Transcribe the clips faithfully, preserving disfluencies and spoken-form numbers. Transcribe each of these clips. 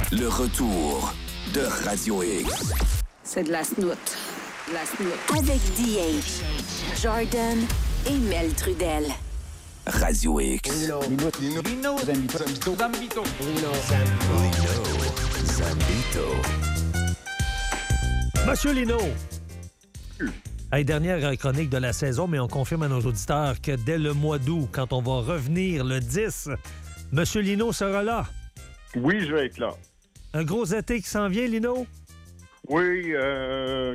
Le retour de Radio X. C'est de la snoute. De la snoute. Avec D H, Jordan et Mel Trudel. Radio X. Lino, Lino, Lino, Lino, Zambito, Zambito, Zambito, Lino, Zambito. Monsieur Lino. Hey, dernière chronique de la saison, mais on confirme à nos auditeurs que dès le mois d'août, quand on va revenir le dix, Monsieur Lino sera là. Oui, je vais être là. Un gros été qui s'en vient, Lino? Oui, euh,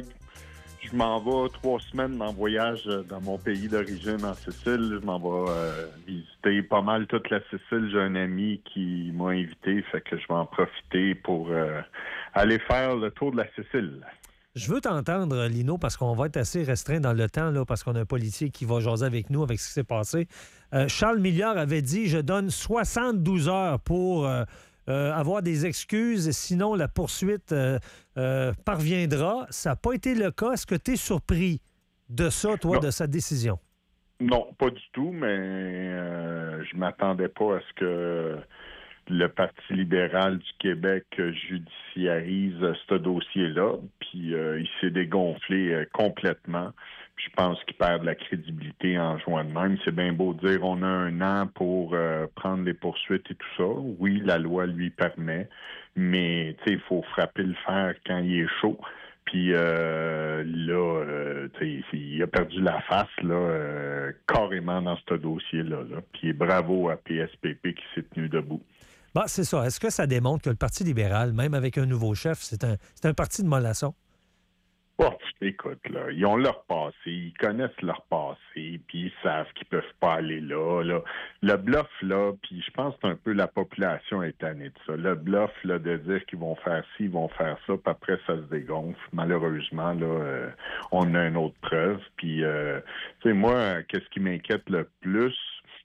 je m'en vais trois semaines en voyage dans mon pays d'origine, en Sicile. Je m'en vais euh, visiter pas mal toute la Sicile. J'ai un ami qui m'a invité, fait que je vais en profiter pour euh, aller faire le tour de la Sicile. Je veux t'entendre, Lino, parce qu'on va être assez restreint dans le temps, là, parce qu'on a un policier qui va jaser avec nous, avec ce qui s'est passé. Euh, Charles Milliard avait dit « Je donne soixante-douze heures pour euh, euh, avoir des excuses, sinon la poursuite euh, euh, parviendra. » Ça n'a pas été le cas. Est-ce que tu es surpris de ça, toi, non. de sa décision? Non, pas du tout, mais euh, je m'attendais pas à ce que le Parti libéral du Québec judiciarise ce dossier-là, puis euh, il s'est dégonflé euh, complètement. Puis je pense qu'il perd de la crédibilité en jouant de même. C'est bien beau de dire on a un an pour euh, prendre les poursuites et tout ça. Oui, la loi lui permet, mais tu sais, il faut frapper le fer quand il est chaud. Puis euh, là, euh, il a perdu la face là, euh, carrément dans ce dossier-là. Là. Puis bravo à P S P P qui s'est tenu debout. Bah, c'est ça. Est-ce que ça démontre que le Parti libéral, même avec un nouveau chef, c'est un, c'est un parti de mollassons? Oh, écoute, là, ils ont leur passé, ils connaissent leur passé, puis ils savent qu'ils peuvent pas aller là, là. Le bluff, là, puis je pense que c'est un peu la population est tannée de ça. Le bluff, là, de dire qu'ils vont faire ci, ils vont faire ça, puis après, ça se dégonfle. Malheureusement, là, euh, on a une autre preuve. Puis, euh, tu sais, moi, qu'est-ce qui m'inquiète le plus?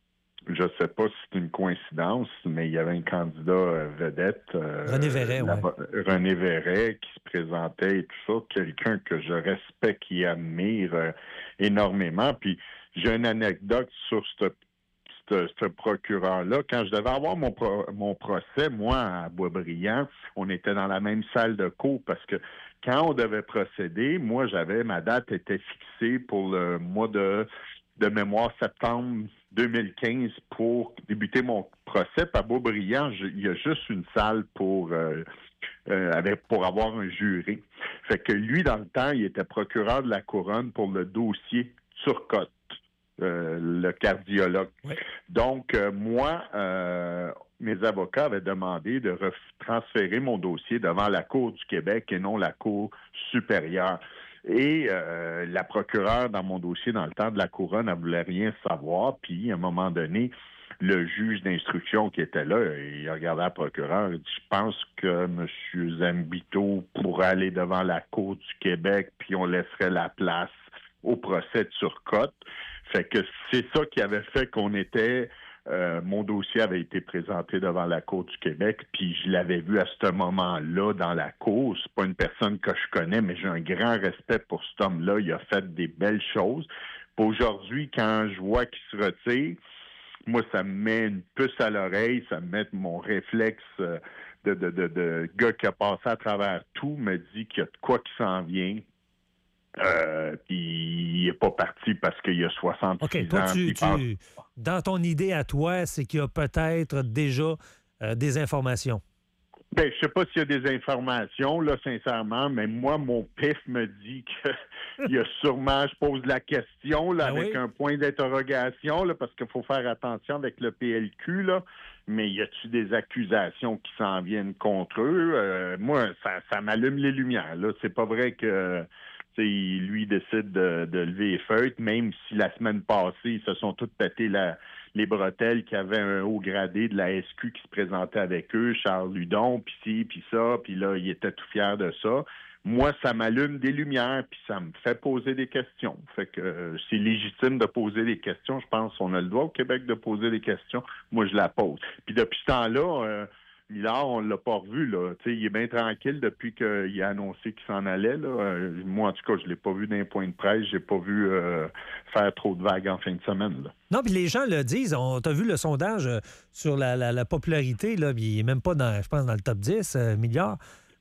Je sais pas si c'est une coïncidence, mais il y avait un candidat euh, vedette. Euh, René Verret, la, oui. René Verret qui se présentait et tout ça. Quelqu'un que je respecte et admire euh, énormément. Puis j'ai une anecdote sur ce, ce, ce procureur-là. Quand je devais avoir mon, pro, mon procès, moi, à Boisbriand, on était dans la même salle de cour parce que quand on devait procéder, moi, j'avais ma date était fixée pour le mois de, de mémoire septembre deux mille quinze pour débuter mon procès. Puis à Beaubriand, je, il y a juste une salle pour euh, euh, avec pour avoir un jury. Fait que lui, dans le temps, il était procureur de la Couronne pour le dossier Turcotte, euh, le cardiologue. Oui. Donc, euh, moi, euh, mes avocats avaient demandé de ref- transférer mon dossier devant la Cour du Québec et non la Cour supérieure. Et euh, la procureure, dans mon dossier, dans le temps de la Couronne, elle voulait rien savoir. Puis, à un moment donné, le juge d'instruction qui était là, il a regardé la procureure, il dit « Je pense que M. Zambito pourrait aller devant la Cour du Québec, puis on laisserait la place au procès de Turcotte. » Fait que c'est ça qui avait fait qu'on était... Euh, mon dossier avait été présenté devant la Cour du Québec, puis je l'avais vu à ce moment-là dans la Cour. C'est pas une personne que je connais, mais j'ai un grand respect pour cet homme-là. Il a fait des belles choses. Puis aujourd'hui, quand je vois qu'il se retire, moi, ça me met une puce à l'oreille, ça me met mon réflexe euh, de, de, de, de gars qui a passé à travers tout, me dit qu'il y a de quoi qui s'en vient. Euh, puis il n'est pas parti parce qu'il y a soixante-six OK, toi, ans. Tu, tu, pense... dans ton idée à toi, c'est qu'il y a peut-être déjà euh, des informations. Ben, je sais pas s'il y a des informations, là, sincèrement, mais moi, mon pif me dit qu'il y a sûrement, je pose la question, là, ben avec oui. un point d'interrogation, là, parce qu'il faut faire attention avec le P L Q, là. Mais y a-t-il des accusations qui s'en viennent contre eux? Euh, moi, ça, ça m'allume les lumières, là. C'est pas vrai que... T'sais, lui décide de, de lever les feutres, même si la semaine passée, ils se sont tous pété la, les bretelles qu'il y avait un haut gradé de la S Q qui se présentait avec eux, Charles Ludon, puis ci, puis ça, puis là, il était tout fier de ça. Moi, ça m'allume des lumières, puis ça me fait poser des questions. Fait que euh, c'est légitime de poser des questions. Je pense qu'on a le droit au Québec de poser des questions. Moi, je la pose. Puis depuis ce temps-là, euh, Millard, on ne l'a pas revu, là. Tu sais, il est bien tranquille depuis qu'il a annoncé qu'il s'en allait, là. Euh, moi, en tout cas, je ne l'ai pas vu d'un point de presse. Je n'ai pas vu euh, faire trop de vagues en fin de semaine, là. Non, puis les gens le disent. On t'a vu le sondage euh, sur la, la, la popularité, là, il n'est même pas, dans, je pense, dans le top dix, euh, Milliard.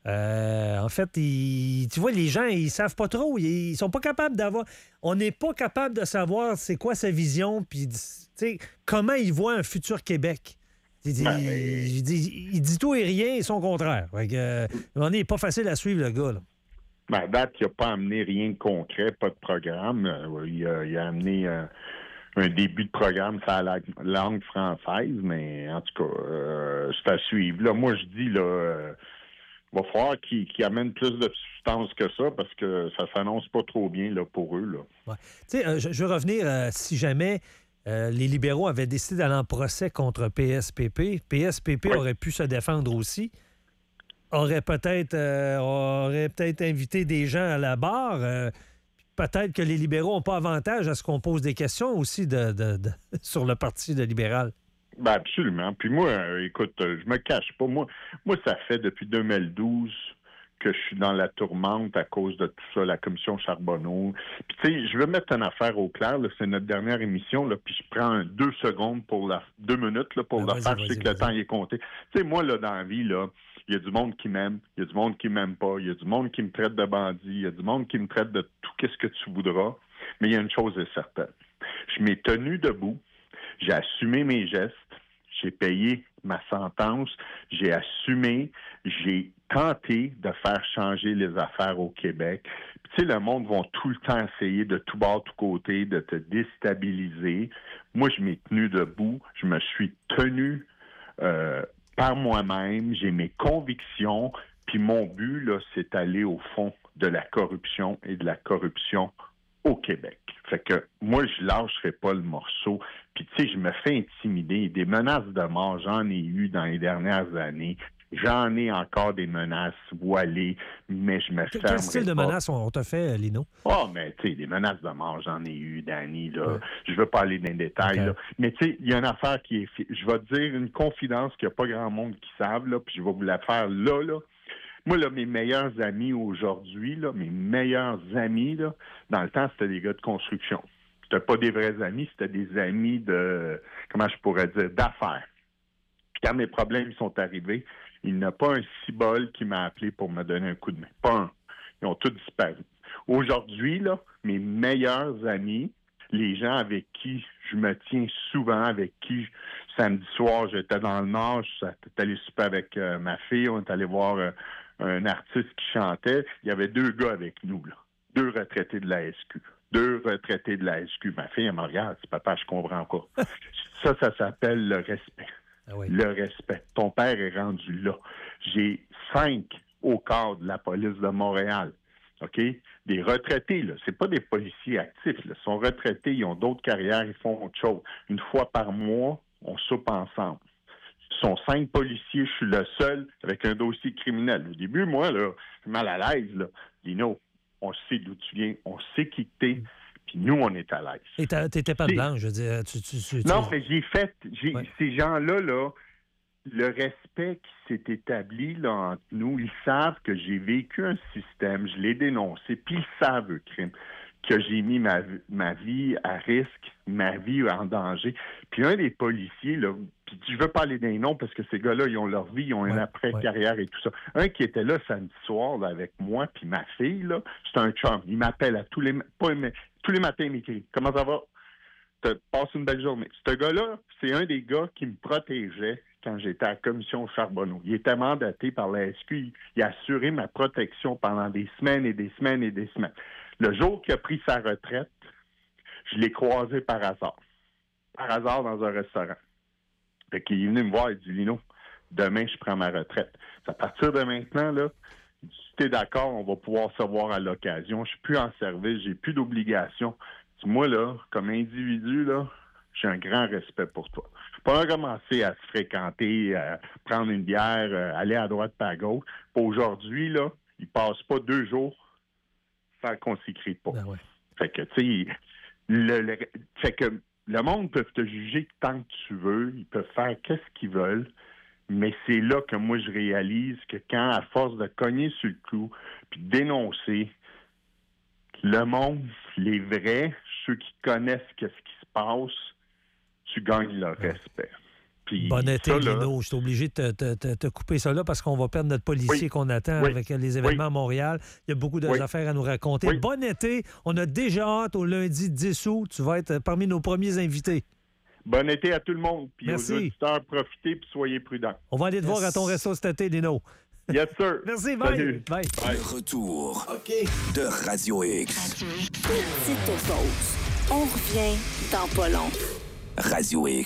Euh, en fait, il, tu vois, les gens, ils savent pas trop. Ils, ils sont pas capables d'avoir... On n'est pas capable de savoir c'est quoi sa vision, puis, tu sais, comment il voit un futur Québec. Il dit, Ben, il, dit, il dit tout et rien et son contraire. Fait que, euh, il n'est pas facile à suivre, le gars, là. Ben, à date, il n'a pas amené rien de concret, pas de programme. Euh, il, a, il a amené euh, un début de programme sur la langue française, mais en tout cas, euh, c'est à suivre. Là, moi, je dis, là, euh, il va falloir qu'il, qu'il amène plus de substance que ça, parce que ça s'annonce pas trop bien là, pour eux, là. Ouais. Tu sais, euh, je, je veux revenir, euh, si jamais euh, les libéraux avaient décidé d'aller en procès contre P S P P, P S P P oui. aurait pu se défendre aussi. Aurait peut-être euh, aurait peut-être invité des gens à la barre. Euh, peut-être que les libéraux n'ont pas avantage à ce qu'on pose des questions aussi de, de, de, sur le Parti de libéral. Ben absolument. Puis moi, euh, écoute, euh, je me cache pas. Moi, moi, ça fait depuis deux mille douze que je suis dans la tourmente à cause de tout ça, la commission Charbonneau. Puis tu sais, je veux mettre une affaire au clair. Là, c'est notre dernière émission. Là, puis je prends un, deux secondes pour la deux minutes là, pour ben, la faire. Je sais que le vas-y. temps il est compté. Tu sais, moi là dans la vie là, il y a du monde qui m'aime, il y a du monde qui m'aime pas, il y a du monde qui me traite de bandit, il y a du monde qui me traite de tout qu'est-ce que tu voudras. Mais il y a une chose est certaine. Je m'ai tenu debout. J'ai assumé mes gestes. J'ai payé ma sentence. J'ai assumé. J'ai tenté de faire changer les affaires au Québec. Puis, tu sais, le monde va tout le temps essayer de tout bord, tout côté, de te déstabiliser. Moi, je m'ai tenu debout. Je me suis tenu euh, par moi-même. J'ai mes convictions. Puis mon but, là, c'est d'aller au fond de la corruption et de la corruption au Québec. Fait que moi, je lâcherai pas le morceau. Puis, tu sais, je me fais intimider. Des menaces de mort, j'en ai eu dans les dernières années. J'en ai encore des menaces voilées, mais je me ferme. Quel style de menaces on t'a fait, Lino? Oh, mais tu sais, des menaces de mort, j'en ai eu, Danny, là. Ouais. Je veux pas aller dans les détails, okay. là. Mais tu sais, il y a une affaire qui est... Je vais te dire une confidence qu'il n'y a pas grand monde qui savent, là, puis je vais vous la faire là, là. Moi, là, mes meilleurs amis aujourd'hui, là, mes meilleurs amis, là, dans le temps, c'était des gars de construction. C'était pas des vrais amis, c'était des amis de, comment je pourrais dire, d'affaires. Puis quand mes problèmes sont arrivés, il n'y a pas un cibole qui m'a appelé pour me donner un coup de main. Pas un. Ils ont tous disparu. Aujourd'hui, là, mes meilleurs amis, les gens avec qui je me tiens souvent, avec qui, samedi soir, j'étais dans le Nord, j'étais allé souper avec euh, ma fille, on est allé voir euh, un artiste qui chantait. Il y avait deux gars avec nous, là. Deux retraités de la S Q. Deux retraités de la S Q. Ma fille, elle me regarde, c'est papa, je comprends pas. Ça, ça s'appelle le respect. Ah oui. Le respect. Ton père est rendu là. J'ai cinq au corps de la police de Montréal. OK? Des retraités, là. C'est pas des policiers actifs, là. Ils sont retraités, ils ont d'autres carrières, ils font autre chose. Une fois par mois, on soupe ensemble. Ils sont cinq policiers, je suis le seul avec un dossier criminel. Au début, moi, là, je suis mal à l'aise, là. Dino, on sait d'où tu viens, on sait qui t'es, puis nous, on est à l'aise. Et t'étais pas blanc, je veux dire. Tu, tu, tu, non, tu... mais j'ai fait... J'ai, ouais. Ces gens-là, là, le respect qui s'est établi là, entre nous, ils savent que j'ai vécu un système, je l'ai dénoncé, puis ils savent, eux, crime, que j'ai mis ma, ma vie à risque, ma vie en danger. Puis un des policiers, là, puis je veux pas aller des noms parce que ces gars-là, ils ont leur vie, ils ont ouais, une après-carrière ouais. et tout ça. Un qui était là samedi soir là, avec moi puis ma fille, là, c'est un chum. Il m'appelle à tous les pas, mais, tous les matins, il m'écrit « Comment ça va? Passe une belle journée. » Ce gars-là, c'est un des gars qui me protégeait quand j'étais à la commission Charbonneau. Il était mandaté par la S Q. Il, il a assuré ma protection pendant des semaines et des semaines et des semaines. Le jour qu'il a pris sa retraite, je l'ai croisé par hasard. Par hasard dans un restaurant. Fait qu'il est venu me voir et dit « Lino, demain, je prends ma retraite. À partir de maintenant, là, si tu es d'accord, on va pouvoir se voir à l'occasion. Je suis plus en service, j'ai plus d'obligations. Moi, là, comme individu, là, j'ai un grand respect pour toi. Pas commencer à se fréquenter, à prendre une bière, aller à droite pas à gauche. Aujourd'hui, là, il passe pas deux jours sans qu'on s'écrit pas. Ben ouais. Fait que, tu sais, le, le, fait que le monde peut te juger tant que tu veux. Ils peuvent faire qu'est-ce qu'ils veulent. Mais c'est là que moi, je réalise que quand, à force de cogner sur le clou puis de dénoncer, le monde, les vrais, ceux qui connaissent ce qui se passe, tu gagnes leur respect. Puis bon été, ça, là, Lino. Je suis obligé de te, te, te, te couper ça là parce qu'on va perdre notre policier oui. qu'on attend oui. avec les événements oui. à Montréal. Il y a beaucoup d'affaires oui. à nous raconter. Oui. Bon été. On a déjà hâte au lundi dix août. Tu vas être parmi nos premiers invités. Bon été à tout le monde. Puis Merci. aux auditeurs, profitez et soyez prudents. On va aller te Yes. voir à ton resto cet été, Lino. Yes, sir. Merci, bye. Salut. Bye. Le retour de Radio X. Petite pause. On revient dans pas long. Radio X.